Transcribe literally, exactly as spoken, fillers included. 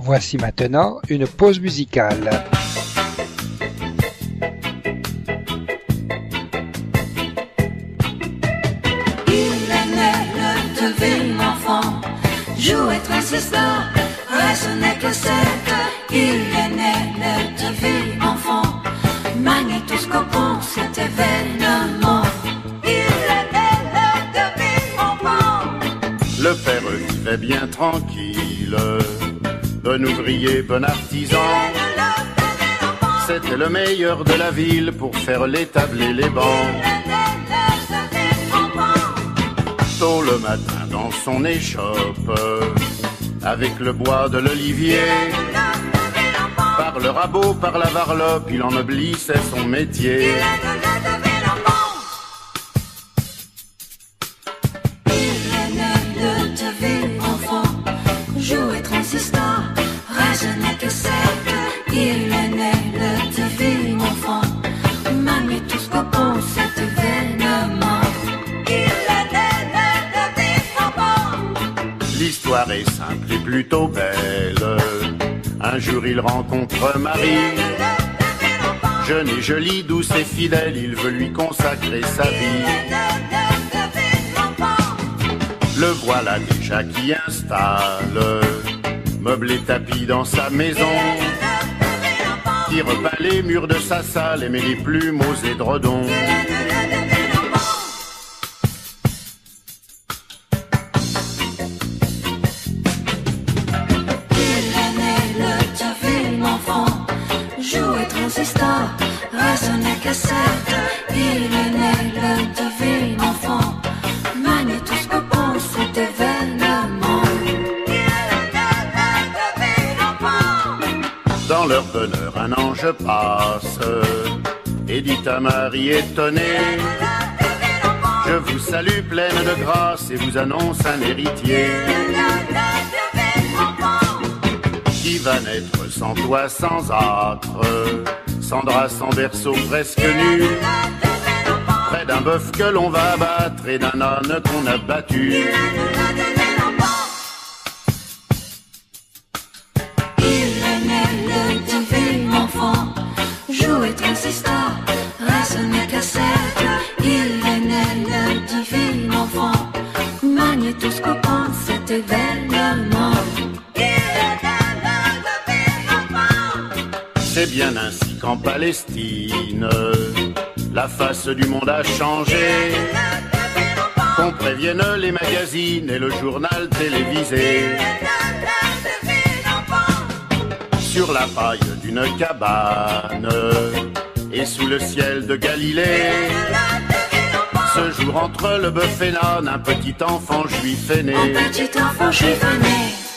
Voici maintenant une pause musicale. Il est né le devine enfant, jouait transistor, résonnait que c'est. Il est né le devine enfant, magnétoscopant cet événement. Il est né le devine enfant. Le père vivait bien tranquille, bon ouvrier, bon artisan. C'était le meilleur de la ville pour faire les tables et les bancs. Tôt le matin dans son échoppe, avec le bois de l'olivier, par le rabot, par la varlope, il ennoblissait son métier. Jouer transistor, résonnait que c'est. Il est né le devine enfant, magnétoscopant cet événement. Il est né le devine enfant. L'histoire est simple et plutôt belle. Un jour il rencontre Marie, jeune et jolie, douce et fidèle, il veut lui consacrer sa vie. Le voilà déjà qui installe meubles et tapis dans sa maison, qui repeint les murs de sa salle et met les plumes aux édredons. Il est né le devine enfant, jouait transistor, résonnait cassette. Il est né le devine enfant, magnétoscopant cet événement. Il est né le devine enfant. Dans leur bonheur un ange passe et dit à Marie étonnée: je vous salue pleine de grâce et vous annonce un héritier qui va naître sans toit, sans âtre, sans drap, sans berceau, presque nu, près d'un bœuf que l'on va abattre et d'un âne qu'on a battu. Il est né le devine enfant, jouait transistor, résonnait cassette. Il est né le devine enfant, magnétoscopant cet événement. Il est né le devine enfant. C'est bien ainsi qu'en Palestine, la face du monde a changé, qu'on prévienne les magazines et le journal télévisé. Sur la paille d'une cabane et sous le ciel de Galilée, ce jour entre le bœuf et l'âne, un petit enfant juif est né. Un petit enfant juif est né.